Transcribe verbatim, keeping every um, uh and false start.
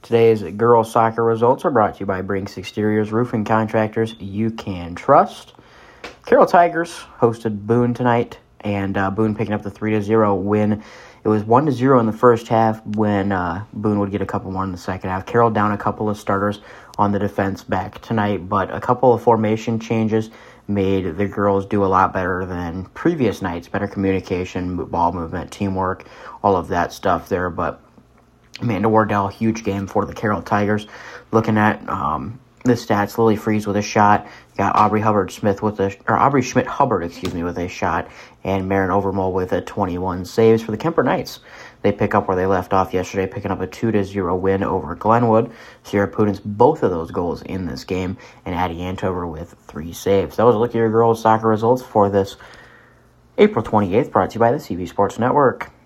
Today's girls soccer results are brought to you by Brinks Exteriors Roofing Contractors you can trust. Carroll Tigers hosted Boone tonight, and uh, Boone picking up the three to zero win. It was one to zero in the first half when uh, Boone would get a couple more in the second half. Carroll down a couple of starters on the defense back tonight, but a couple of formation changes made the girls do a lot better than previous nights. Better communication, ball movement, teamwork, all of that stuff there. But Amanda Wardell, huge game for the Carroll Tigers. Looking at um, the stats, Lily Freeze with a shot. Got Aubrey Hubbard Smith with a or Aubrey Schmidt Hubbard, excuse me, with a shot, and Marin Overmole with a twenty-one saves for the Kemper Knights. They pick up where they left off yesterday, picking up a two to zero win over Glenwood. Sierra Pudens both of those goals in this game, and Addie Antover with three saves. That was a look at your girls' soccer results for this April twenty-eighth, brought to you by the C B Sports Network.